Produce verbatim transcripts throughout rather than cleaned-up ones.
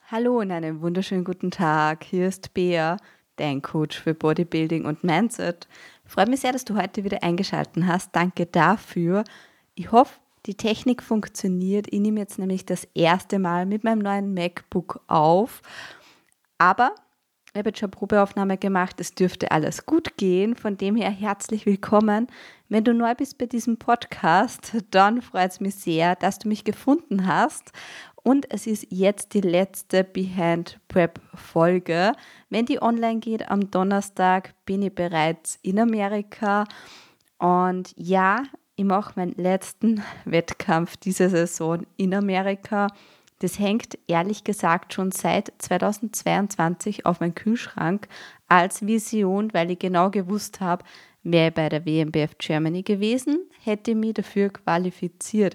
Hallo und einen wunderschönen guten Tag. Hier ist Bea, dein Coach für Bodybuilding und Mindset. Freut mich sehr, dass du heute wieder eingeschaltet hast. Danke dafür. Ich hoffe, die Technik funktioniert. Ich nehme jetzt nämlich das erste Mal mit meinem neuen MacBook auf. Aber ich habe jetzt schon eine Probeaufnahme gemacht. Es dürfte alles gut gehen. Von dem her herzlich willkommen. Wenn du neu bist bei diesem Podcast, dann freut es mich sehr, dass du mich gefunden hast. Und es ist jetzt die letzte Behind Prep Folge. Wenn die online geht am Donnerstag, bin ich bereits in Amerika. Und ja, ich mache meinen letzten Wettkampf dieser Saison in Amerika. Das hängt ehrlich gesagt schon seit zweitausendzweiundzwanzig auf meinem Kühlschrank als Vision, weil ich genau gewusst habe, wäre ich bei der W M B F Germany gewesen, hätte ich mich dafür qualifiziert.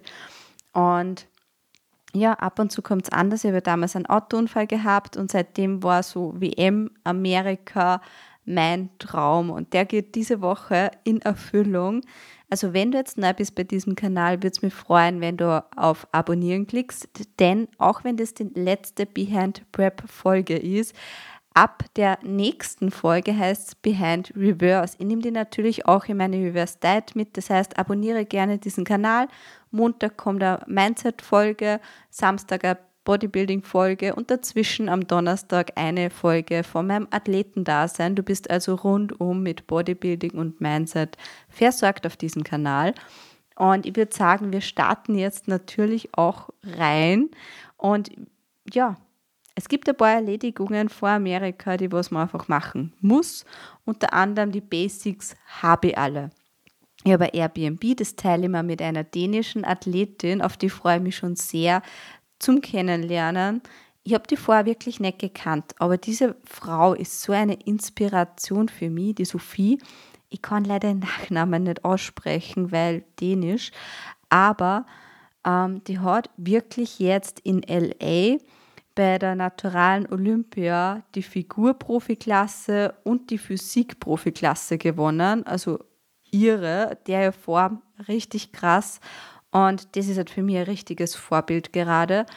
Und ja, ab und zu kommt es anders. Ich habe damals einen Autounfall gehabt und seitdem war so W M Amerika mein Traum und der geht diese Woche in Erfüllung. Also wenn du jetzt neu bist bei diesem Kanal, würde es mich freuen, wenn du auf Abonnieren klickst, denn auch wenn das die letzte Behind Prep Folge ist, ab der nächsten Folge heißt es Behind Reverse. Ich nehme die natürlich auch in meine Reverse Diet mit, das heißt, abonniere gerne diesen Kanal. Montag kommt eine Mindset-Folge, Samstag eine Bodybuilding-Folge und dazwischen am Donnerstag eine Folge von meinem Athletendasein. Du bist also rundum mit Bodybuilding und Mindset versorgt auf diesem Kanal. Und ich würde sagen, wir starten jetzt natürlich auch rein. Und ja, es gibt ein paar Erledigungen vor Amerika, die was man einfach machen muss. Unter anderem die Basics habe ich alle. Ich habe ein Airbnb, das teile ich mir mit einer dänischen Athletin, auf die freue ich mich schon sehr zum Kennenlernen. Ich habe die vorher wirklich nicht gekannt, aber diese Frau ist so eine Inspiration für mich, die Sophie. Ich kann leider den Nachnamen nicht aussprechen, weil dänisch, aber ähm, die hat wirklich jetzt in L A bei der Naturalen Olympia die Figurprofiklasse und die Physikprofiklasse gewonnen, also ihre, der Form richtig krass und das ist halt für mich ein richtiges Vorbild gerade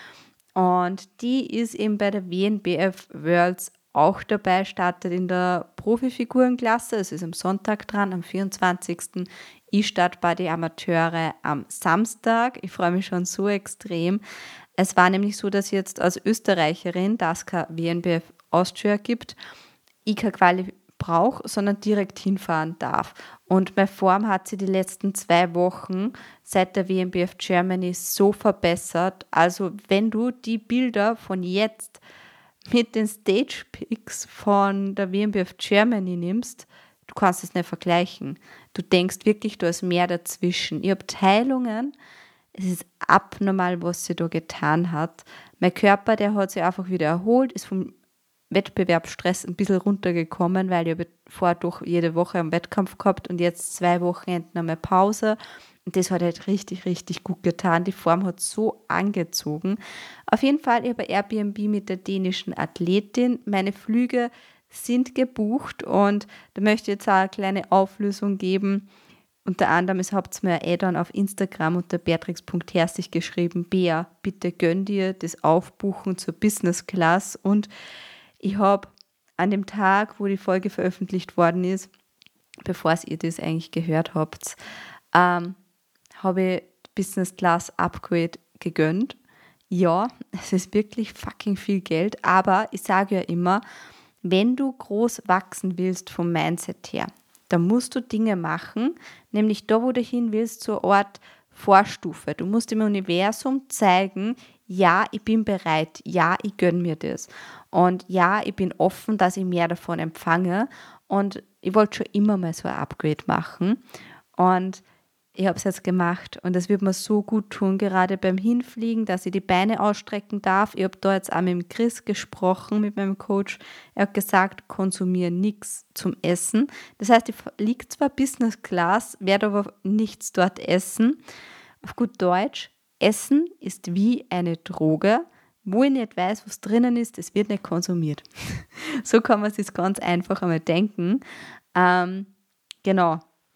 und die ist eben bei der W N B F Worlds auch dabei, startet in der Profifigurenklasse, es ist am Sonntag dran, am vierundzwanzigsten Ich starte bei den Amateure am Samstag, ich freue mich schon so extrem. Es war nämlich so, dass jetzt als Österreicherin, da es kein W N B F Austria gibt, ich keine Quali brauche, sondern direkt hinfahren darf. Und meine Form hat sich die letzten zwei Wochen seit der W M B F Germany so verbessert. Also wenn du die Bilder von jetzt mit den Stage Pics von der W M B F Germany nimmst, du kannst es nicht vergleichen. Du denkst wirklich, du hast mehr dazwischen. Ich habe Teilungen, es ist abnormal, was sie da getan hat. Mein Körper, der hat sich einfach wieder erholt, ist vom Wettbewerbsstress ein bisschen runtergekommen, weil ich habe vorher doch jede Woche einen Wettkampf gehabt und jetzt zwei Wochenenden einmal Pause. Und das hat halt richtig, richtig gut getan. Die Form hat so angezogen. Auf jeden Fall, ich habe ein Airbnb mit der dänischen Athletin. Meine Flüge sind gebucht und da möchte ich jetzt auch eine kleine Auflösung geben. Unter anderem, es habt mir ein Add-on auf Instagram unter beatrix punkt herzig geschrieben, Bea, bitte gönn dir das Aufbuchen zur Business Class. Und ich habe an dem Tag, wo die Folge veröffentlicht worden ist, bevor ihr das eigentlich gehört habt, ähm, habe ich Business Class Upgrade gegönnt. Ja, es ist wirklich fucking viel Geld, aber ich sage ja immer, wenn du groß wachsen willst vom Mindset her, dann musst du Dinge machen, nämlich da, wo du hin willst, zur Art Vorstufe. Du musst dem Universum zeigen, ja, ich bin bereit, ja, ich gönne mir das. Und ja, ich bin offen, dass ich mehr davon empfange. Und ich wollte schon immer mal so ein Upgrade machen. Und ich habe es jetzt gemacht und das wird mir so gut tun, gerade beim Hinfliegen, dass ich die Beine ausstrecken darf. Ich habe da jetzt auch mit dem Chris gesprochen, mit meinem Coach. Er hat gesagt, konsumiere nichts zum Essen. Das heißt, ich fliege zwar Business Class, werde aber nichts dort essen. Auf gut Deutsch, Essen ist wie eine Droge. Wo ich nicht weiß, was drinnen ist, es wird nicht konsumiert. So kann man sich ganz einfach einmal denken. Ähm, genau.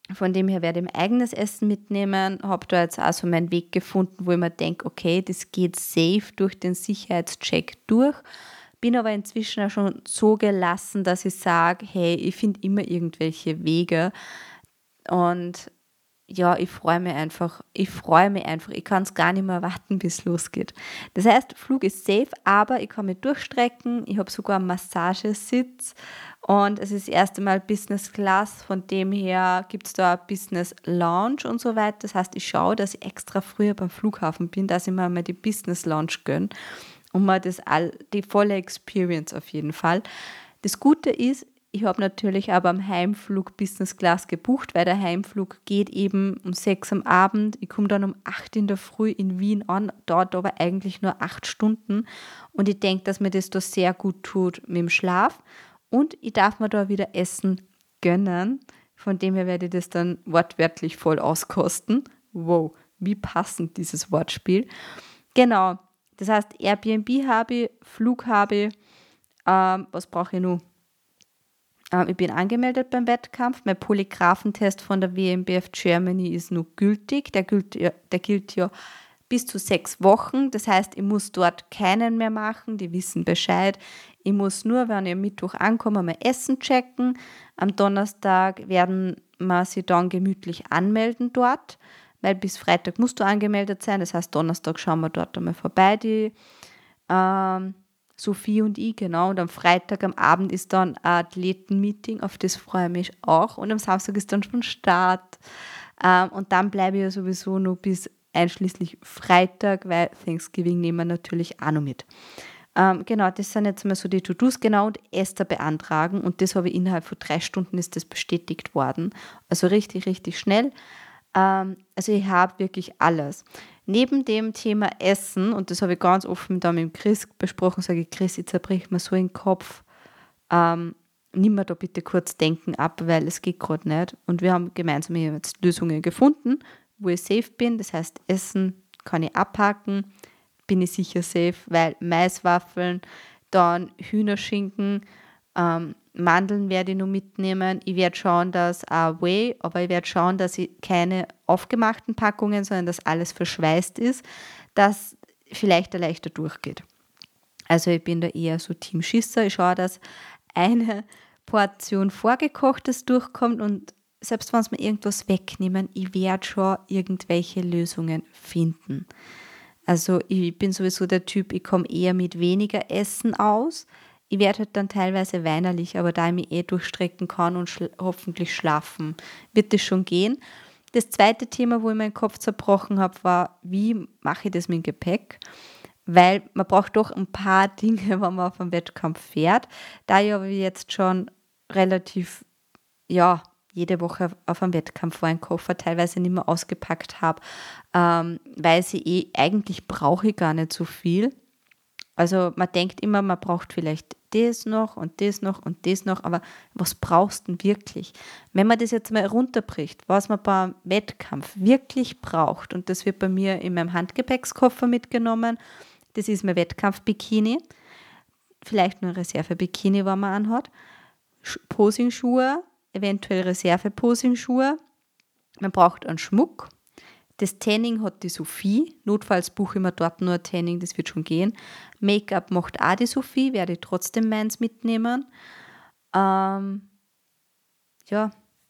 Von dem her werde ich mein eigenes Essen mitnehmen, habe da jetzt auch so meinen Weg gefunden, wo ich mir denke, okay, das geht safe durch den Sicherheitscheck durch. Bin aber inzwischen auch schon so gelassen, dass ich sage, hey, ich finde immer irgendwelche Wege und ja, ich freue mich einfach. Ich freue mich einfach. Ich kann es gar nicht mehr warten, bis es losgeht. Das heißt, Flug ist safe, aber ich kann mich durchstrecken. Ich habe sogar einen Massagesitz und es ist das erste Mal Business Class. Von dem her gibt es da eine Business Lounge und so weiter. Das heißt, ich schaue, dass ich extra früher beim Flughafen bin, dass ich mir mal die Business Lounge gönne und mal das all, die volle Experience auf jeden Fall. Das Gute ist, ich habe natürlich aber am Heimflug Business Class gebucht, weil der Heimflug geht eben um sechs am Abend. Ich komme dann um acht in der Früh in Wien an, dauert aber eigentlich nur acht Stunden. Und ich denke, dass mir das da sehr gut tut mit dem Schlaf. Und ich darf mir da wieder Essen gönnen. Von dem her werde ich das dann wortwörtlich voll auskosten. Wow, wie passend dieses Wortspiel. Genau, das heißt Airbnb habe ich, Flug habe ich. Ähm, was brauche ich noch? Ich bin angemeldet beim Wettkampf. Mein Polygraphentest von der W M B F Germany ist noch gültig. Der gilt, ja, der gilt ja bis zu sechs Wochen. Das heißt, ich muss dort keinen mehr machen. Die wissen Bescheid. Ich muss nur, wenn ich am Mittwoch ankomme, mein Essen checken. Am Donnerstag werden wir sie dann gemütlich anmelden dort, weil bis Freitag musst du angemeldet sein. Das heißt, Donnerstag schauen wir dort einmal vorbei, die ähm, Sophie und ich, genau. Und am Freitag am Abend ist dann ein Athletenmeeting, auf das freue ich mich auch. Und am Samstag ist dann schon Start. Ähm, und dann bleibe ich ja sowieso noch bis einschließlich Freitag, weil Thanksgiving nehmen wir natürlich auch noch mit. Ähm, genau, das sind jetzt mal so die To-Dos, genau, und Esther beantragen. Und das habe ich innerhalb von drei Stunden ist das bestätigt worden. Also richtig, richtig schnell. Ähm, also ich habe wirklich alles. Neben dem Thema Essen, und das habe ich ganz offen da mit Chris besprochen, sage ich, Chris, ich zerbrich mir so den Kopf, ähm, nimm mir da bitte kurz Denken ab, weil es geht gerade nicht. Und wir haben gemeinsam jetzt Lösungen gefunden, wo ich safe bin. Das heißt, Essen kann ich abhaken, bin ich sicher safe, weil Maiswaffeln, dann Hühnerschinken, ähm, Mandeln werde ich noch mitnehmen. Ich werde schauen, dass auch Whey, aber ich werde schauen, dass ich keine aufgemachten Packungen, sondern dass alles verschweißt ist, dass vielleicht er leichter durchgeht. Also ich bin da eher so Team Schisser. Ich schaue, dass eine Portion Vorgekochtes durchkommt und selbst wenn es mir irgendwas wegnehmen, ich werde schon irgendwelche Lösungen finden. Also ich bin sowieso der Typ, ich komme eher mit weniger Essen aus. Ich werde halt dann teilweise weinerlich, aber da ich mich eh durchstrecken kann und schla- hoffentlich schlafen, wird das schon gehen. Das zweite Thema, wo ich meinen Kopf zerbrochen habe, war, wie mache ich das mit dem Gepäck? Weil man braucht doch ein paar Dinge, wenn man auf einen Wettkampf fährt. Da ich aber jetzt schon relativ, ja, jede Woche auf einem Wettkampf war, einen Koffer teilweise nicht mehr ausgepackt habe, ähm, weil sie eh, eigentlich brauche ich gar nicht so viel. Also man denkt immer, man braucht vielleicht das noch und das noch und das noch, aber was brauchst du denn wirklich? Wenn man das jetzt mal runterbricht, was man beim Wettkampf wirklich braucht, und das wird bei mir in meinem Handgepäckskoffer mitgenommen, das ist mein Wettkampf-Bikini, vielleicht nur Reserve-Bikini, wenn man anhat, Posing-Schuhe, eventuell Reserve-Posing-Schuhe, man braucht einen Schmuck. Das Tanning hat die Sophie. Notfalls buche ich mir dort nur ein Tanning, das wird schon gehen. Make-up macht auch die Sophie, werde ich trotzdem meins mitnehmen. Ähm, ja,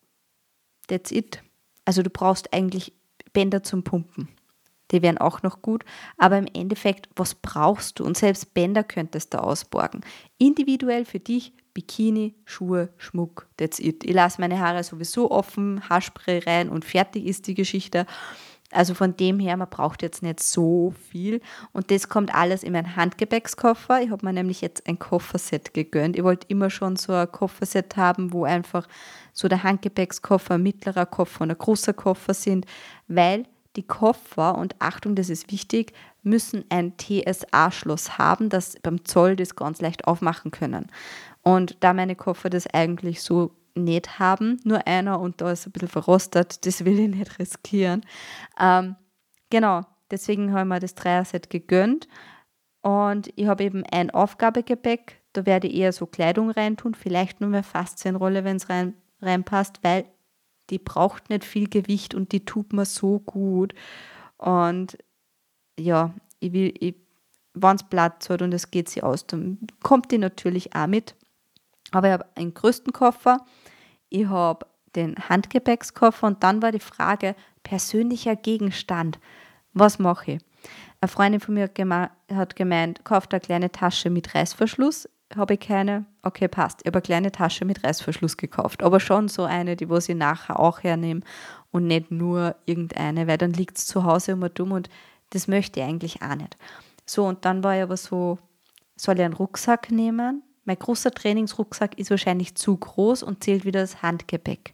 that's it. Also du brauchst eigentlich Bänder zum Pumpen. Die wären auch noch gut. Aber im Endeffekt, was brauchst du? Und selbst Bänder könntest du ausborgen. Individuell für dich Bikini, Schuhe, Schmuck, that's it. Ich lasse meine Haare sowieso offen, Haarspray rein und fertig ist die Geschichte. Also von dem her, man braucht jetzt nicht so viel. Und das kommt alles in meinen Handgepäckskoffer. Ich habe mir nämlich jetzt ein Kofferset gegönnt. Ich wollte immer schon so ein Kofferset haben, wo einfach so der Handgepäckskoffer, ein mittlerer Koffer und ein großer Koffer sind, weil die Koffer, und Achtung, das ist wichtig, müssen ein T S A-Schloss haben, das beim Zoll das ganz leicht aufmachen können. Und da meine Koffer das eigentlich so nicht haben, nur einer und da ist ein bisschen verrostet, das will ich nicht riskieren. Ähm, genau, deswegen habe ich mir das Dreier-Set gegönnt und ich habe eben ein Aufgabegepäck, da werde ich eher so Kleidung reintun, vielleicht nur mehr Faszienrolle, wenn es rein, reinpasst, weil die braucht nicht viel Gewicht und die tut mir so gut. Und ja, ich will, ich, wenn es Platz hat und es geht sie aus, dann kommt die natürlich auch mit. Aber ich habe einen größten Koffer, ich habe den Handgepäckskoffer und dann war die Frage, persönlicher Gegenstand, was mache ich? Eine Freundin von mir hat, geme- hat gemeint, kauft eine kleine Tasche mit Reißverschluss. Habe ich keine? Okay, passt. Ich habe eine kleine Tasche mit Reißverschluss gekauft. Aber schon so eine, die was ich nachher auch hernehme und nicht nur irgendeine, weil dann liegt es zu Hause immer dumm und das möchte ich eigentlich auch nicht. So, und dann war ich aber so, soll ich einen Rucksack nehmen? Mein großer Trainingsrucksack ist wahrscheinlich zu groß und zählt wieder das Handgepäck.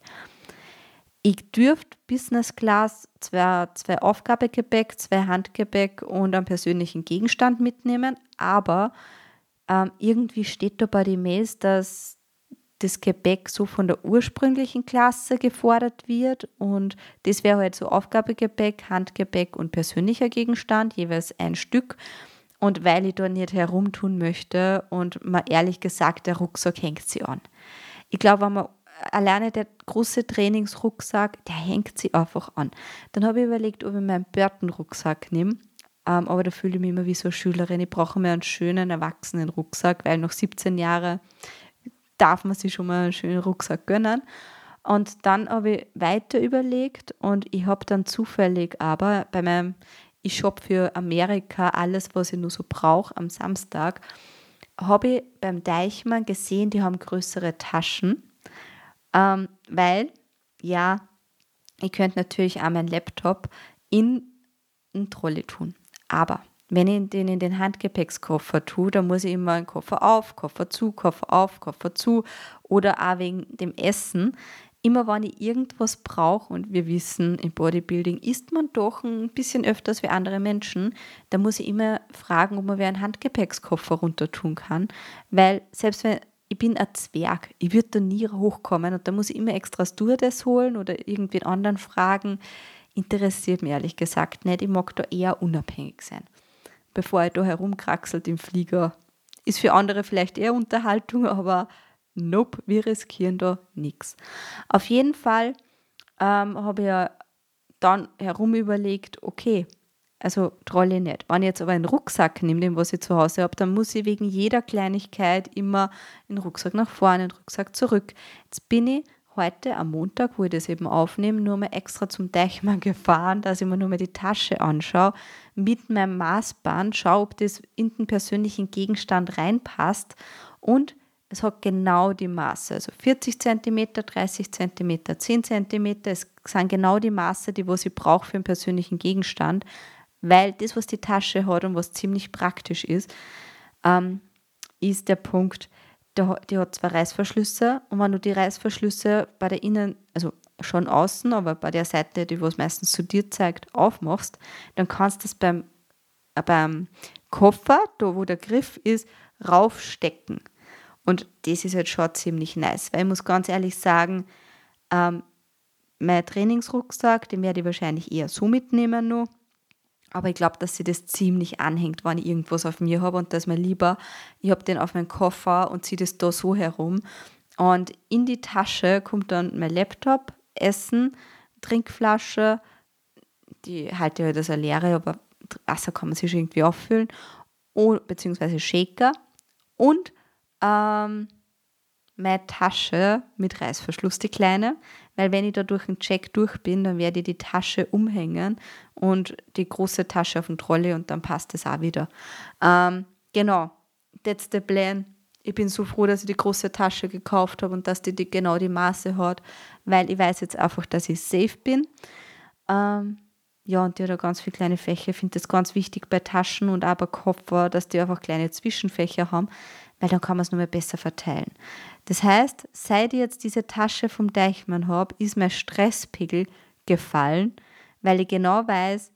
Ich dürfte Business Class zwei, zwei Aufgabegepäck, zwei Handgepäck und einen persönlichen Gegenstand mitnehmen, aber ähm, irgendwie steht da bei den Mails, dass das Gepäck so von der ursprünglichen Klasse gefordert wird und das wäre halt so Aufgabegepäck, Handgepäck und persönlicher Gegenstand, jeweils ein Stück. Und weil ich da nicht herumtun möchte und mal ehrlich gesagt, der Rucksack hängt sie an. Ich glaube, wenn man alleine der große Trainingsrucksack, der hängt sie einfach an. Dann habe ich überlegt, ob ich meinen Burton-Rucksack nehme. Ähm, aber da fühle ich mich immer wie so eine Schülerin. Ich brauche mir einen schönen, erwachsenen Rucksack, weil nach siebzehn Jahren darf man sich schon mal einen schönen Rucksack gönnen. Und dann habe ich weiter überlegt und ich habe dann zufällig aber bei meinem, ich shoppe für Amerika alles, was ich nur so brauche am Samstag, habe ich beim Deichmann gesehen, die haben größere Taschen, ähm, weil, ja, ich könnte natürlich auch meinen Laptop in einen Trolley tun. Aber wenn ich den in den Handgepäckskoffer tue, dann muss ich immer einen Koffer auf, Koffer zu, Koffer auf, Koffer zu oder auch wegen dem Essen. Immer wenn ich irgendwas brauche und wir wissen, im Bodybuilding isst man doch ein bisschen öfters wie andere Menschen, da muss ich immer fragen, ob man wer einen Handgepäckskoffer runter tun kann, weil selbst wenn ich bin ein Zwerg, ich würde da nie hochkommen und da muss ich immer extra Stewardess holen oder irgendwen anderen fragen. Interessiert mich ehrlich gesagt nicht. Ich mag da eher unabhängig sein. Bevor ich da herumkraxelt im Flieger, ist für andere vielleicht eher Unterhaltung, aber nope, wir riskieren da nichts. Auf jeden Fall ähm, habe ich ja dann herum überlegt, okay, also Trolley nicht. Wenn ich jetzt aber einen Rucksack nehme, den was ich zu Hause habe, dann muss ich wegen jeder Kleinigkeit immer den Rucksack nach vorne, den Rucksack zurück. Jetzt bin ich heute am Montag, wo ich das eben aufnehme, nur mal extra zum Deichmann gefahren, dass ich mir nur mal die Tasche anschaue, mit meinem Maßband, schaue, ob das in den persönlichen Gegenstand reinpasst und es hat genau die Maße, also vierzig Zentimeter, dreißig Zentimeter, zehn Zentimeter, es sind genau die Maße, die was ich brauche für einen persönlichen Gegenstand, weil das, was die Tasche hat und was ziemlich praktisch ist, ähm, ist der Punkt, die hat zwei Reißverschlüsse und wenn du die Reißverschlüsse bei der Innen, also schon außen, aber bei der Seite, die was meistens zu dir zeigt, aufmachst, dann kannst du das beim, äh, beim Koffer, da wo der Griff ist, raufstecken. Und das ist halt schon ziemlich nice, weil ich muss ganz ehrlich sagen, ähm, mein Trainingsrucksack, den werde ich wahrscheinlich eher so mitnehmen noch. Aber ich glaube, dass sie das ziemlich anhängt, wenn ich irgendwas auf mir habe und dass mir lieber, ich habe den auf meinen Koffer und ziehe das da so herum. Und in die Tasche kommt dann mein Laptop, Essen, Trinkflasche, die halte ich halt als eine leere, aber Wasser kann man sich schon irgendwie auffüllen, beziehungsweise Shaker und ähm, meine Tasche mit Reißverschluss, die kleine, weil wenn ich da durch den Check durch bin, dann werde ich die Tasche umhängen und die große Tasche auf den Trolley und dann passt das auch wieder. Ähm, genau, that's the plan. Ich bin so froh, dass ich die große Tasche gekauft habe und dass die, die genau die Maße hat, weil ich weiß jetzt einfach, dass ich safe bin. Ähm, ja, und die hat auch ganz viele kleine Fächer. Ich finde das ganz wichtig bei Taschen und auch bei Koffer, dass die einfach kleine Zwischenfächer haben, weil dann kann man es nochmal besser verteilen. Das heißt, seit ich jetzt diese Tasche vom Deichmann habe, ist mein Stresspegel gefallen, weil ich genau weiß,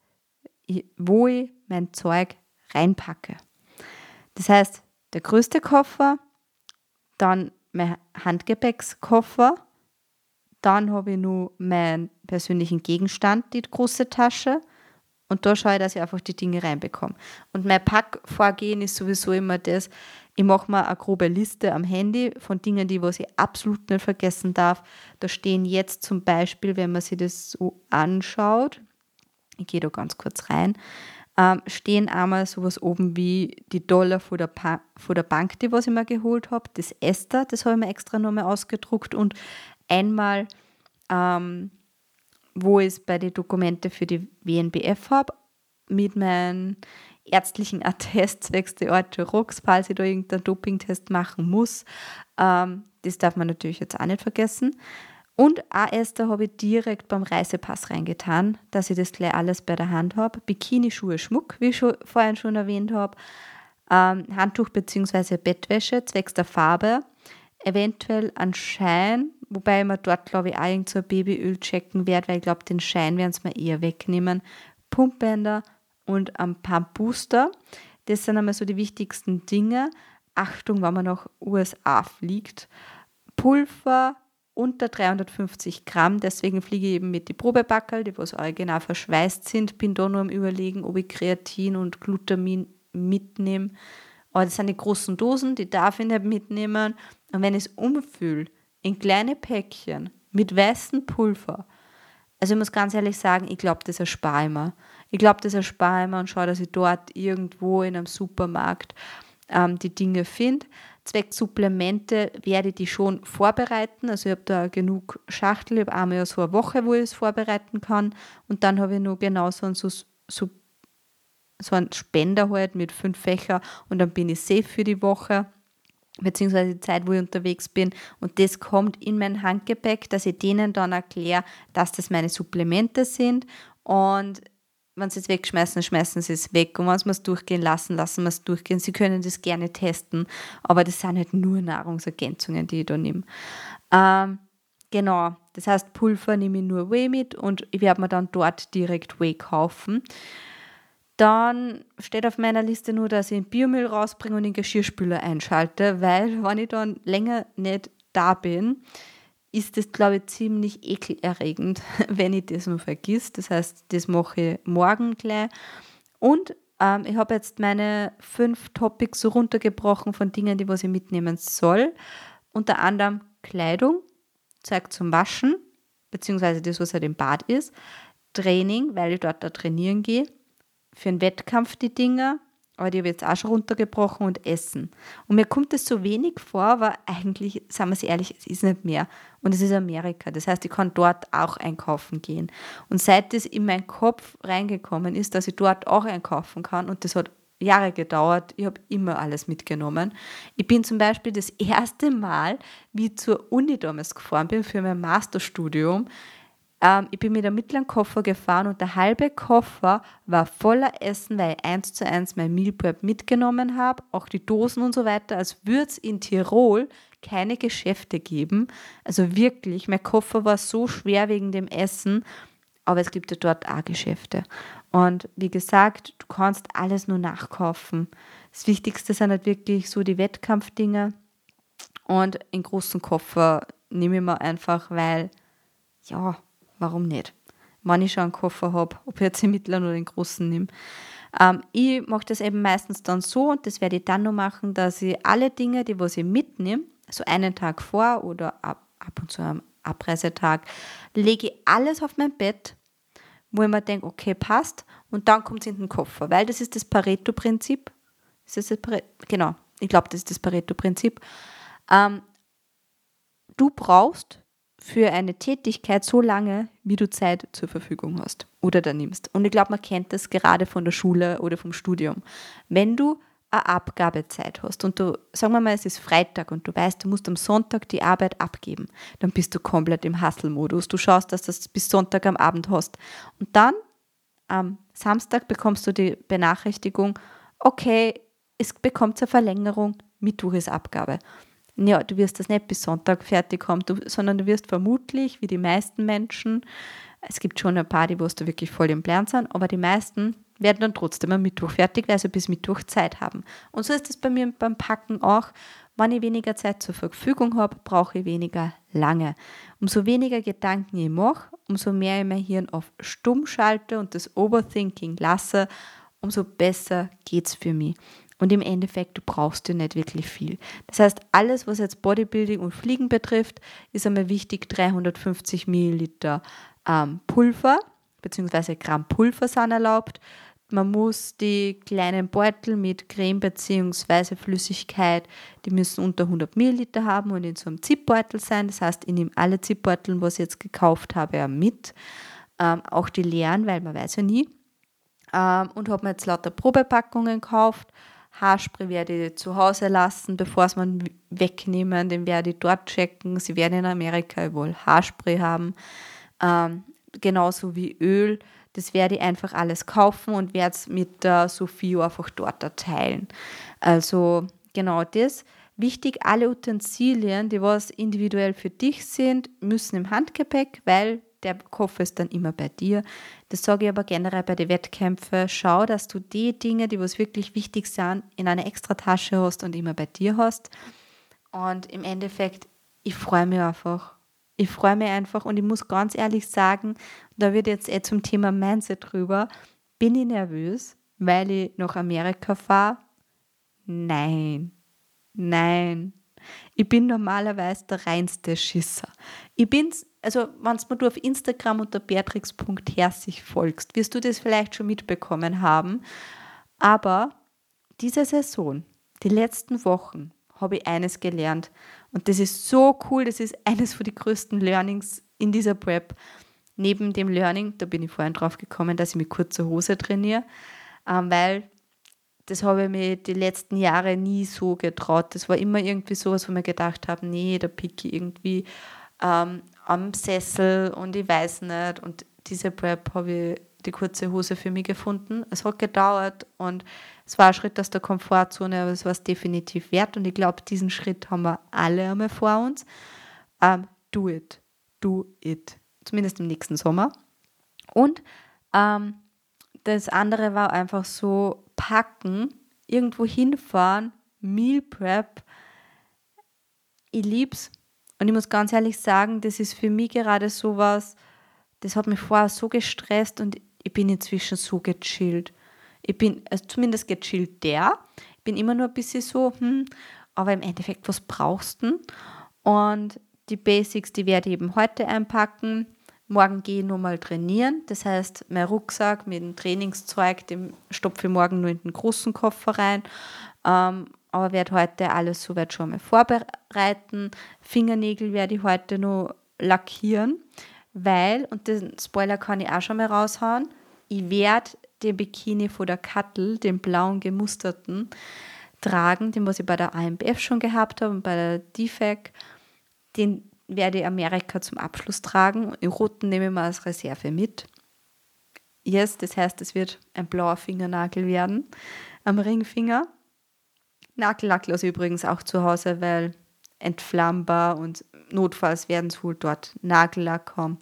wo ich mein Zeug reinpacke. Das heißt, der größte Koffer, dann mein Handgepäckskoffer, dann habe ich nur meinen persönlichen Gegenstand, die große Tasche. Und da schaue ich, dass ich einfach die Dinge reinbekomme. Und mein Packvorgehen ist sowieso immer das, Ich mache mir eine grobe Liste am Handy von Dingen, die was ich absolut nicht vergessen darf. Da stehen jetzt zum Beispiel, wenn man sich das so anschaut, ich gehe da ganz kurz rein, ähm, stehen einmal sowas oben wie die Dollar von der, pa- von der Bank, die was ich mir geholt habe, das Ester, das habe ich mir extra nochmal ausgedruckt und einmal, ähm, wo ich es bei den Dokumente für die W N B F habe, mit meinem ärztlichen Attest zwecks der Orthorox, falls ich da irgendeinen Dopingtest machen muss. Ähm, das darf man natürlich jetzt auch nicht vergessen. Und auch erst da habe ich direkt beim Reisepass reingetan, dass ich das gleich alles bei der Hand habe. Bikini, Schuhe, Schmuck, wie ich schon, vorhin schon erwähnt habe. Ähm, Handtuch bzw. Bettwäsche zwecks der Farbe. Eventuell ein Schein, wobei ich mir dort, glaube ich, auch irgend so ein Babyöl checken werde, weil ich glaube, den Schein werden sie mir eher wegnehmen. Pumpbänder und ein Pumpbooster. Das sind einmal so die wichtigsten Dinge. Achtung, wenn man nach U S A fliegt. Pulver unter dreihundertfünfzig Gramm, deswegen fliege ich eben mit die Probebackerl, die was original verschweißt sind. Bin da nur am Überlegen, ob ich Kreatin und Glutamin mitnehme. Aber das sind die großen Dosen, die darf ich nicht mitnehmen. Und wenn ich es umfülle in kleine Päckchen mit weißem Pulver, also ich muss ganz ehrlich sagen, ich glaube, das erspare ich mir. Ich glaube, das erspare ich mir und schaue, dass ich dort irgendwo in einem Supermarkt ähm, die Dinge finde. Zwecks Supplemente werde ich die schon vorbereiten. Also ich habe da genug Schachtel. Ich habe einmal ja so eine Woche, wo ich es vorbereiten kann. Und dann habe ich noch genau so einen, so, so, so einen Spender halt mit fünf Fächern und dann bin ich safe für die Woche, beziehungsweise die Zeit, wo ich unterwegs bin. Und das kommt in mein Handgepäck, dass ich denen dann erkläre, dass das meine Supplemente sind. Und wenn sie es wegschmeißen, schmeißen sie es weg. Und wenn sie es durchgehen lassen, lassen wir es durchgehen. Sie können das gerne testen, aber das sind halt nur Nahrungsergänzungen, die ich da nehme. Ähm, genau, das heißt, Pulver nehme ich nur Whey mit und ich werde mir dann dort direkt Whey kaufen. Dann steht auf meiner Liste nur, dass ich den Biomüll rausbringe und den Geschirrspüler einschalte, weil wenn ich dann länger nicht da bin, ist das, glaube ich, ziemlich ekelerregend, wenn ich das noch vergiss. Das heißt, das mache ich morgen gleich. Und ähm, ich habe jetzt meine fünf Topics so runtergebrochen von Dingen, die was ich mitnehmen soll. Unter anderem Kleidung, Zeug zum Waschen, beziehungsweise das, was halt im Bad ist. Training, weil ich dort da trainieren gehe. Für einen Wettkampf die Dinger, aber die habe ich jetzt auch schon runtergebrochen und Essen. Und mir kommt das so wenig vor, aber eigentlich, sagen wir es ehrlich, es ist nicht mehr. Und es ist Amerika, das heißt, ich kann dort auch einkaufen gehen. Und seit das in meinen Kopf reingekommen ist, dass ich dort auch einkaufen kann, und das hat Jahre gedauert, ich habe immer alles mitgenommen. Ich bin zum Beispiel das erste Mal, wie ich zur Uni damals gefahren bin für mein Masterstudium, Ähm, ich bin mit einem mittleren Koffer gefahren und der halbe Koffer war voller Essen, weil ich eins zu eins mein Meal Prep mitgenommen habe, auch die Dosen und so weiter, als würde es in Tirol keine Geschäfte geben. Also wirklich, mein Koffer war so schwer wegen dem Essen, aber es gibt ja dort auch Geschäfte. Und wie gesagt, du kannst alles nur nachkaufen. Das Wichtigste sind halt wirklich so die Wettkampfdinge und einen großen Koffer nehme ich mir einfach, weil, ja, warum nicht? Wenn ich schon einen Koffer habe, ob ich jetzt den mittleren oder den großen nehme. Ähm, ich mache das eben meistens dann so, und das werde ich dann noch machen, dass ich alle Dinge, die was ich mitnehme, so einen Tag vor oder ab, ab und zu am Abreisetag, lege ich alles auf mein Bett, wo ich mir denke, okay, passt, und dann kommt es in den Koffer, weil das ist das Pareto-Prinzip. Ist das das Pare- genau, ich glaube, das ist das Pareto-Prinzip. Ähm, du brauchst für eine Tätigkeit so lange, wie du Zeit zur Verfügung hast oder da nimmst. Und ich glaube, man kennt das gerade von der Schule oder vom Studium. Wenn du eine Abgabezeit hast und du, sagen wir mal, es ist Freitag und du weißt, du musst am Sonntag die Arbeit abgeben, dann bist du komplett im Hustle-Modus. Du schaust, dass du das bis Sonntag am Abend hast. Und dann am Samstag bekommst du die Benachrichtigung, okay, es bekommt eine Verlängerung, Mittwoch ist Abgabe. Ja, du wirst das nicht bis Sonntag fertig haben, du, sondern du wirst vermutlich, wie die meisten Menschen, es gibt schon ein paar, die wo da wirklich voll im Plan sind, aber die meisten werden dann trotzdem am Mittwoch fertig, weil sie bis Mittwoch Zeit haben. Und so ist es bei mir beim Packen auch. Wenn ich weniger Zeit zur Verfügung habe, brauche ich weniger lange. Umso weniger Gedanken ich mache, umso mehr ich mein Hirn auf Stumm schalte und das Overthinking lasse, umso besser geht es für mich. Und im Endeffekt, du brauchst dir nicht wirklich viel. Das heißt, alles, was jetzt Bodybuilding und Fliegen betrifft, ist einmal wichtig, dreihundertfünfzig Milliliter ähm, Pulver bzw. Gramm Pulver sind erlaubt. Man muss die kleinen Beutel mit Creme bzw. Flüssigkeit, die müssen unter hundert Milliliter haben und in so einem Zipbeutel sein. Das heißt, ich nehme alle Zipbeutel, was ich jetzt gekauft habe, ja mit. Ähm, auch die leeren, weil man weiß ja nie. Ähm, und habe mir jetzt lauter Probepackungen gekauft. Haarspray werde ich zu Hause lassen, bevor sie man wegnehmen. Den werde ich dort checken. Sie werden in Amerika wohl Haarspray haben. Ähm, genauso wie Öl. Das werde ich einfach alles kaufen und werde es mit der Sophie einfach dort teilen. Also genau das. Wichtig, alle Utensilien, die was individuell für dich sind, müssen im Handgepäck, weil der Koffer ist dann immer bei dir. Das sage ich aber generell bei den Wettkämpfen. Schau, dass du die Dinge, die was wirklich wichtig sind, in einer extra Tasche hast und immer bei dir hast. Und im Endeffekt, ich freue mich einfach. Ich freue mich einfach und ich muss ganz ehrlich sagen, da wird jetzt eh zum Thema Mindset drüber, bin ich nervös, weil ich nach Amerika fahre? Nein, nein. Ich bin normalerweise der reinste Schisser. Ich bin's, also wenn du auf Instagram unter beatrix punkt herzig folgst, wirst du das vielleicht schon mitbekommen haben. Aber diese Saison, die letzten Wochen, habe ich eines gelernt. Und das ist so cool, das ist eines von den größten Learnings in dieser Prep. Neben dem Learning, da bin ich vorhin drauf gekommen, dass ich mit kurzer Hose trainiere, ähm, weil das habe ich mir die letzten Jahre nie so getraut. Das war immer irgendwie sowas, wo ich mir gedacht habe, nee, da pick ich irgendwie ähm, am Sessel und ich weiß nicht. Und diese Prep habe ich die kurze Hose für mich gefunden. Es hat gedauert und es war ein Schritt aus der Komfortzone, aber es war es definitiv wert. Und ich glaube, diesen Schritt haben wir alle einmal vor uns. Ähm, do it. Do it. Zumindest im nächsten Sommer. Und ähm, das andere war einfach so packen, irgendwo hinfahren, Meal Prep. Ich lieb's. Und ich muss ganz ehrlich sagen, das ist für mich gerade sowas, das hat mich vorher so gestresst und ich bin inzwischen so gechillt. Ich bin also zumindest gechillt der. Ich bin immer nur ein bisschen so, hm, aber im Endeffekt, was brauchst du? Und die Basics, die werde ich eben heute einpacken. Morgen gehe ich nochmal trainieren. Das heißt, mein Rucksack mit dem Trainingszeug, den stopfe ich morgen nur in den großen Koffer rein. Ähm, aber werde heute alles soweit schon mal vorbereiten. Fingernägel werde ich heute noch lackieren, weil, und den Spoiler kann ich auch schon mal raushauen, ich werde den Bikini von der Kattel, den blauen gemusterten, tragen, den was ich bei der A M B F schon gehabt habe und bei der D F A C. Den werde ich Amerika zum Abschluss tragen. Im roten nehme ich mal als Reserve mit. Yes, das heißt, es wird ein blauer Fingernagel werden am Ringfinger. Nagellack lasse ich übrigens auch zu Hause, weil entflammbar und notfalls werden es wohl dort Nagellack haben.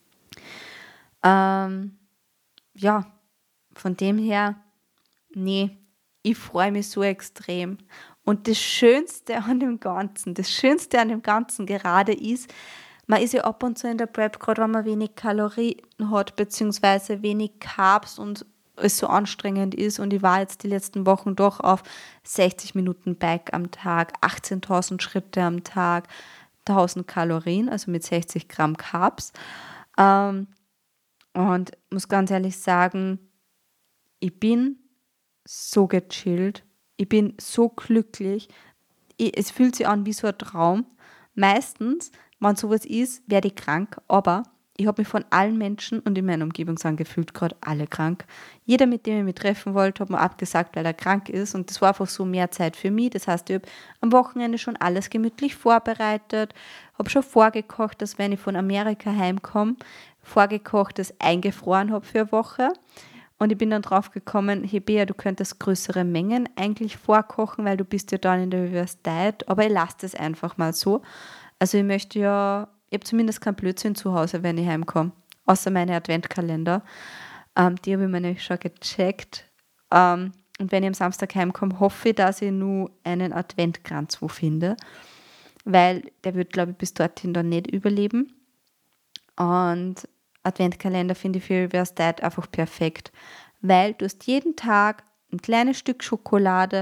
Ähm, ja, von dem her, nee, ich freue mich so extrem. Und das Schönste an dem Ganzen, das Schönste an dem Ganzen gerade ist, man ist ja ab und zu in der Prep, gerade wenn man wenig Kalorien hat, beziehungsweise wenig Carbs und es so anstrengend ist. Und ich war jetzt die letzten Wochen doch auf sechzig Minuten Bike am Tag, achtzehntausend Schritte am Tag, tausend Kalorien, also mit sechzig Gramm Carbs. Ähm, und muss ganz ehrlich sagen, ich bin so gechillt. Ich bin so glücklich. Ich, es fühlt sich an wie so ein Traum. Meistens, wenn sowas ist, werde ich krank, aber ich habe mich von allen Menschen und in meiner Umgebung sind gefühlt gerade alle krank. Jeder, mit dem ich mich treffen wollte, hat mir abgesagt, weil er krank ist und das war einfach so mehr Zeit für mich. Das heißt, ich habe am Wochenende schon alles gemütlich vorbereitet, habe schon vorgekocht, dass wenn ich von Amerika heimkomme, vorgekocht, das eingefroren habe für eine Woche. Und ich bin dann drauf gekommen, hey Bea, du könntest größere Mengen eigentlich vorkochen, weil du bist ja dann in der Reverse Diet, aber ich lasse das einfach mal so. Also ich möchte ja, ich habe zumindest keinen Blödsinn zu Hause, wenn ich heimkomme, außer meine Adventkalender. Ähm, die habe ich mir nämlich schon gecheckt. Ähm, und wenn ich am Samstag heimkomme, hoffe ich, dass ich nur einen Adventkranz wo finde, weil der wird, glaube ich, bis dorthin dann nicht überleben. Und Adventkalender finde ich für Reverse Diet einfach perfekt, weil du hast jeden Tag ein kleines Stück Schokolade,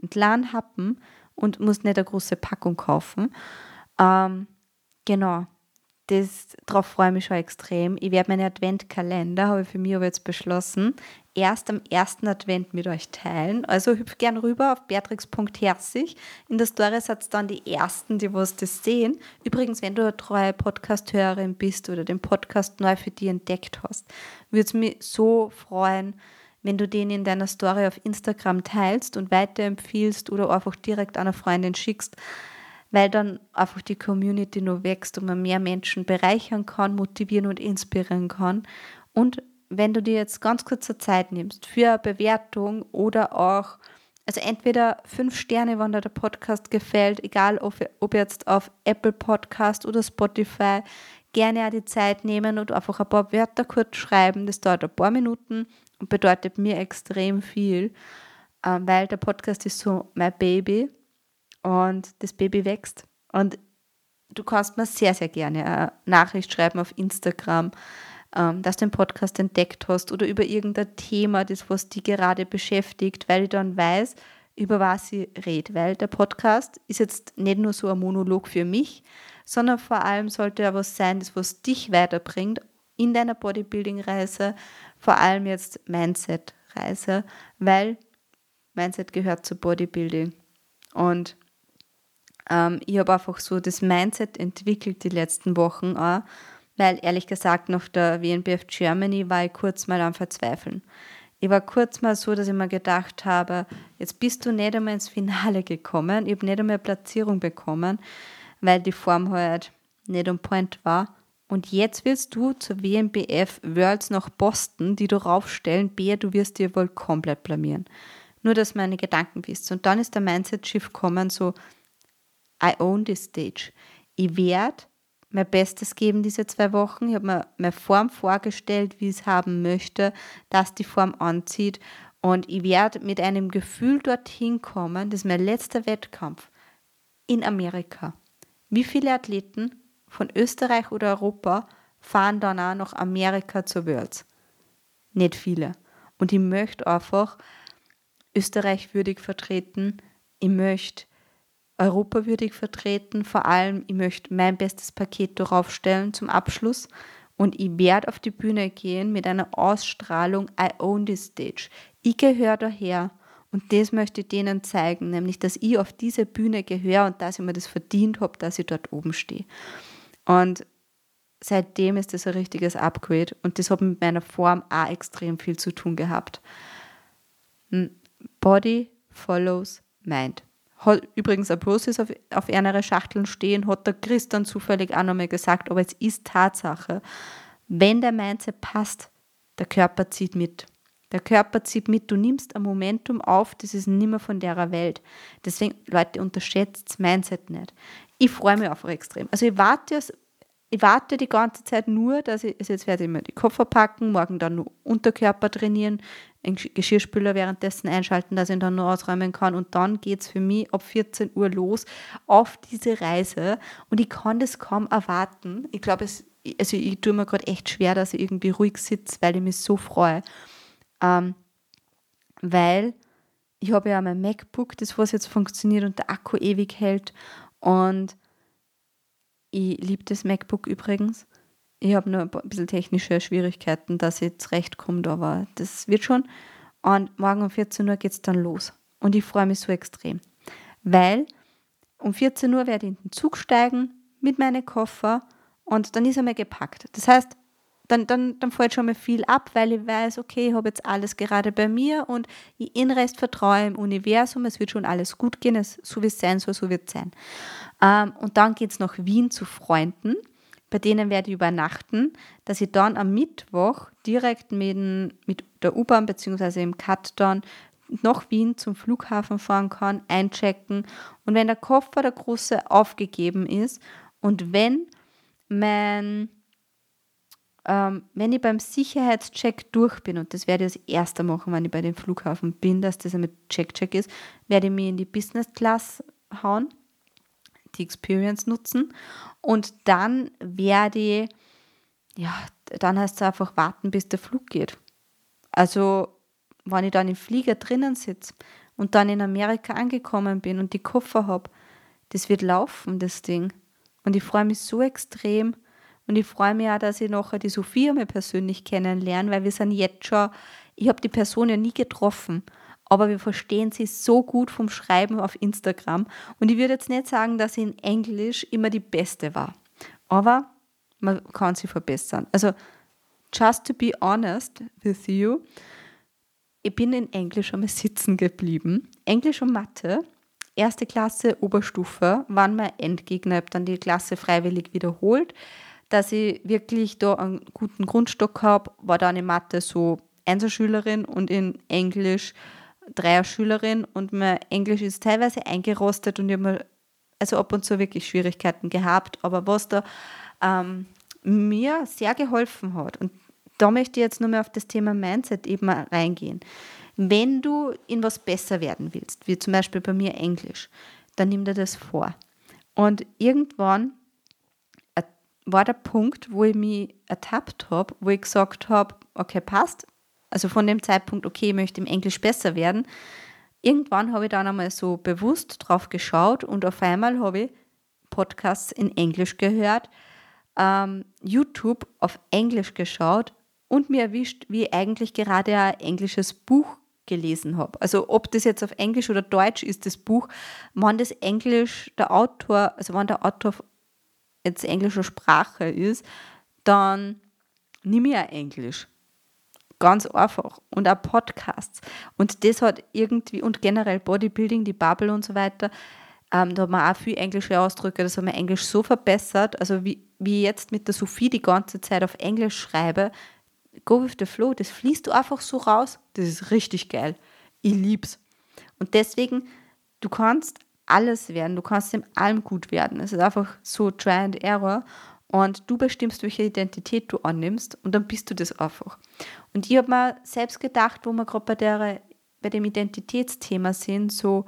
einen kleinen Happen und musst nicht eine große Packung kaufen. Ähm, genau, das, darauf freue ich mich schon extrem. Ich werde meine Adventkalender, habe ich für mich aber jetzt beschlossen, erst am ersten Advent mit euch teilen. Also hüpft gern rüber auf beatrix punkt herzig. In der Story seid dann die Ersten, die was das sehen. Übrigens, wenn du eine treue Podcast-Hörerin bist oder den Podcast neu für dich entdeckt hast, würde es mich so freuen, wenn du den in deiner Story auf Instagram teilst und weiterempfiehlst oder einfach direkt einer Freundin schickst, weil dann einfach die Community nur wächst und man mehr Menschen bereichern kann, motivieren und inspirieren kann. Und wenn du dir jetzt ganz kurze Zeit nimmst für eine Bewertung oder auch, also entweder fünf Sterne, wenn dir der Podcast gefällt, egal ob, ob jetzt auf Apple Podcast oder Spotify, gerne auch die Zeit nehmen und einfach ein paar Wörter kurz schreiben. Das dauert ein paar Minuten und bedeutet mir extrem viel, weil der Podcast ist so mein Baby und das Baby wächst. Und du kannst mir sehr, sehr gerne eine Nachricht schreiben auf Instagram, dass du den Podcast entdeckt hast oder über irgendein Thema, das was dich gerade beschäftigt, weil ich dann weiß, über was ich rede. Weil der Podcast ist jetzt nicht nur so ein Monolog für mich, sondern vor allem sollte er was sein, das was dich weiterbringt in deiner Bodybuilding-Reise, vor allem jetzt Mindset-Reise, weil Mindset gehört zu Bodybuilding. Und ähm, ich habe einfach so das Mindset entwickelt die letzten Wochen auch, weil ehrlich gesagt nach der W N B F Germany war ich kurz mal am Verzweifeln. Ich war kurz mal so, dass ich mir gedacht habe, jetzt bist du nicht einmal ins Finale gekommen, ich habe nicht einmal eine Platzierung bekommen, weil die Form halt nicht on point war. Und jetzt willst du zur W N B F Worlds nach Boston, die du raufstellen, B, du wirst dir wohl komplett blamieren. Nur, dass meine Gedanken wisst. Und dann ist der Mindset-Shift gekommen, so, I own this stage. Ich werde mein Bestes geben diese zwei Wochen. Ich habe mir meine Form vorgestellt, wie ich es haben möchte, dass die Form anzieht. Und ich werde mit einem Gefühl dorthin kommen, das ist mein letzter Wettkampf in Amerika. Wie viele Athleten von Österreich oder Europa fahren dann auch nach Amerika zur Worlds? Nicht viele. Und ich möchte einfach Österreich würdig vertreten. Ich möchte Europa würdig vertreten. Vor allem, ich möchte mein bestes Paket darauf stellen zum Abschluss. Und ich werde auf die Bühne gehen mit einer Ausstrahlung, I own this stage. Ich gehöre daher. Und das möchte ich denen zeigen, nämlich, dass ich auf diese Bühne gehöre und dass ich mir das verdient habe, dass ich dort oben stehe. Und seitdem ist das ein richtiges Upgrade und das hat mit meiner Form auch extrem viel zu tun gehabt. Body follows mind. Hat übrigens ein Process auf, auf einer Schachteln stehen, hat der Chris dann zufällig auch nochmal gesagt, aber es ist Tatsache, wenn der Mindset passt, der Körper zieht mit. Der Körper zieht mit, du nimmst ein Momentum auf, das ist nicht mehr von der Welt. Deswegen, Leute, unterschätzt das Mindset nicht. Ich freue mich einfach extrem. Also ich warte, ich warte die ganze Zeit nur, dass ich, also jetzt werde ich mir die Koffer packen, morgen dann nur Unterkörper trainieren, einen Geschirrspüler währenddessen einschalten, dass ich ihn dann nur ausräumen kann und dann geht es für mich ab vierzehn Uhr los auf diese Reise und ich kann das kaum erwarten. Ich glaube, es, also ich tue mir gerade echt schwer, dass ich irgendwie ruhig sitze, weil ich mich so freue. Ähm, weil ich habe ja mein MacBook, das was jetzt funktioniert und der Akku ewig hält und ich liebe das MacBook übrigens. Ich habe nur ein bisschen technische Schwierigkeiten, dass ich zurechtkomme, aber das wird schon. Und morgen um vierzehn Uhr geht es dann los. Und ich freue mich so extrem. Weil um vierzehn Uhr werde ich in den Zug steigen mit meinen Koffer und dann ist er mir gepackt. Das heißt, dann, dann, dann fällt schon mal viel ab, weil ich weiß, okay, ich habe jetzt alles gerade bei mir und ich in Rest vertraue im Universum, es wird schon alles gut gehen, es, so wie es sein soll, so wird es sein. Ähm, und dann geht es nach Wien zu Freunden, bei denen werde ich übernachten, dass ich dann am Mittwoch direkt mit, mit der U-Bahn bzw. im Cut dann nach Wien zum Flughafen fahren kann, einchecken und wenn der Koffer, der große, aufgegeben ist und wenn mein Ähm, wenn ich beim Sicherheitscheck durch bin, und das werde ich als erster machen, wenn ich bei dem Flughafen bin, dass das mit Check-Check ist, werde ich mich in die Business Class hauen, die Experience nutzen und dann werde ich, ja, dann heißt es einfach warten, bis der Flug geht. Also, wenn ich dann im Flieger drinnen sitze und dann in Amerika angekommen bin und die Koffer habe, das wird laufen, das Ding. Und ich freue mich so extrem. Und ich freue mich auch, dass ich nachher die Sophia mal persönlich kennenlerne, weil wir sind jetzt schon, ich habe die Person ja nie getroffen, aber wir verstehen sie so gut vom Schreiben auf Instagram. Und ich würde jetzt nicht sagen, dass sie in Englisch immer die Beste war, aber man kann sie verbessern. Also, just to be honest with you, ich bin in Englisch einmal sitzen geblieben. Englisch und Mathe, erste Klasse, Oberstufe, waren mein Endgegner. Ich habe dann die Klasse freiwillig wiederholt. Dass ich wirklich da einen guten Grundstock habe, war dann in Mathe so Einserschülerin und in Englisch Dreierschülerin. Und mein Englisch ist teilweise eingerostet und ich habe also ab und zu wirklich Schwierigkeiten gehabt. Aber was da ähm, mir sehr geholfen hat, und da möchte ich jetzt nur mehr auf das Thema Mindset eben reingehen. Wenn du in was besser werden willst, wie zum Beispiel bei mir Englisch, dann nimm dir das vor. Und irgendwann war der Punkt, wo ich mich ertappt habe, wo ich gesagt habe, okay, passt. Also von dem Zeitpunkt, okay, ich möchte im Englisch besser werden. Irgendwann habe ich dann einmal so bewusst drauf geschaut und auf einmal habe ich Podcasts in Englisch gehört, ähm, YouTube auf Englisch geschaut und mir erwischt, wie ich eigentlich gerade ein englisches Buch gelesen habe. Also ob das jetzt auf Englisch oder Deutsch ist, das Buch, wenn das Englisch der Autor, also wenn der Autor jetzt englische Sprache ist, dann nehme ich auch Englisch. Ganz einfach. Und auch Podcasts. Und das hat irgendwie, und generell Bodybuilding, die Bubble und so weiter, ähm, da hat man auch viel englische Ausdrücke, das hat mein Englisch so verbessert, also wie, wie ich jetzt mit der Sophie die ganze Zeit auf Englisch schreibe, go with the flow, das fließt du einfach so raus, das ist richtig geil. Ich lieb's. Und deswegen, du kannst alles werden, du kannst in allem gut werden. Es ist einfach so Try and Error und du bestimmst, welche Identität du annimmst und dann bist du das einfach. Und ich habe mir selbst gedacht, wo wir gerade bei, der, bei dem Identitätsthema sind, so,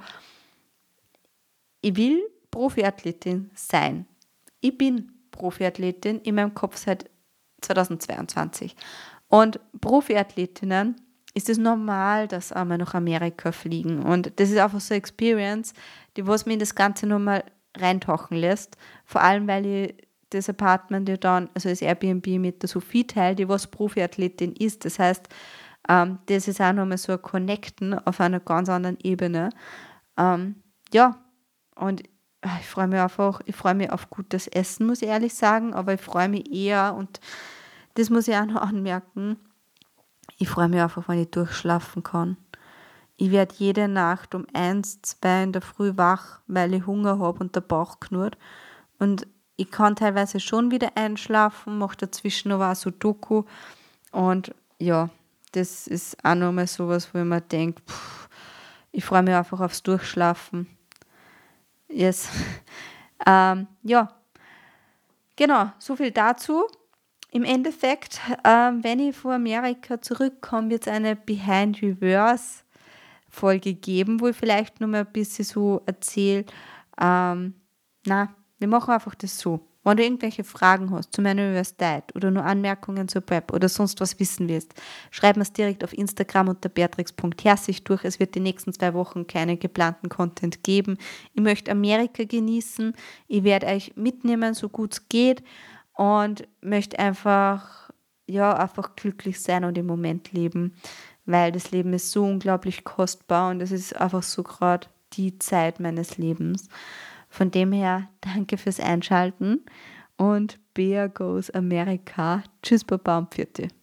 ich will Profiathletin sein. Ich bin Profiathletin in meinem Kopf seit zweitausendzweiundzwanzig. Und Profiathletinnen ist es normal, dass einmal nach Amerika fliegen. Und das ist einfach so eine Experience, die was mir in das Ganze nochmal reintauchen lässt. Vor allem, weil ich das Apartment ja dann, also das Airbnb mit der Sophie teile, die was Profiathletin ist. Das heißt, ähm, das ist auch nochmal so ein Connecten auf einer ganz anderen Ebene. Ähm, ja, und ich freue mich einfach, ich freue mich auf gutes Essen, muss ich ehrlich sagen, aber ich freue mich eher, und das muss ich auch noch anmerken, ich freue mich einfach, wenn ich durchschlafen kann. Ich werde jede Nacht um eins, zwei in der Früh wach, weil ich Hunger habe und der Bauch knurrt. Und ich kann teilweise schon wieder einschlafen, mache dazwischen aber auch so Doku. Und ja, das ist auch nochmal sowas, wo ich mir denke, pff, ich freue mich einfach aufs Durchschlafen. Yes. ähm, ja, genau, so viel dazu. Im Endeffekt, ähm, wenn ich von Amerika zurückkomme, wird es eine Behind Reverse Folge geben, wo ich vielleicht noch mal ein bisschen so erzähle, ähm, na, wir machen einfach das so. Wenn du irgendwelche Fragen hast zu meiner Universität oder nur Anmerkungen zur Prep oder sonst was wissen willst, schreib mir es direkt auf Instagram unter beatrix punkt herzig durch. Es wird die nächsten zwei Wochen keinen geplanten Content geben. Ich möchte Amerika genießen. Ich werde euch mitnehmen, so gut es geht, und möchte einfach, ja, einfach glücklich sein und im Moment leben, weil das Leben ist so unglaublich kostbar und es ist einfach so gerade die Zeit meines Lebens. Von dem her, danke fürs Einschalten und Bea goes America. Tschüss, Baba und Pfiat.